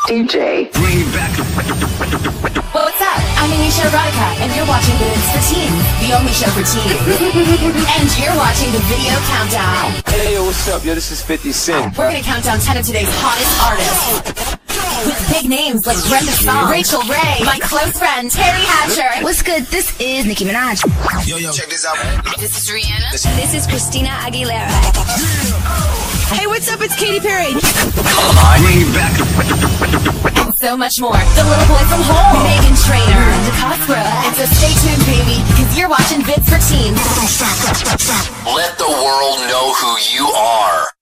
DJ. Bring it back. What's up? I'm Anisha Erotica, and you're watching Vids for Teens, the only show for teens. And you're watching the Video Countdown. Hey, yo, what's up? Yo, this is 50 Cent. We're gonna count down 10 of today's hottest artists. With big names like Brenda Song, Rachel Ray, my close friend Terry Hatcher. What's good? This is Nicki Minaj. Yo, check this out. This is Rihanna. This is Christina Aguilera. Hey, what's up? It's Katy Perry. Bring it back. And so much more. The little boy from home, Megan Trainor, the Cosgrove. And so stay tuned, baby, because you're watching Vids for Teens. Let the world know who you are.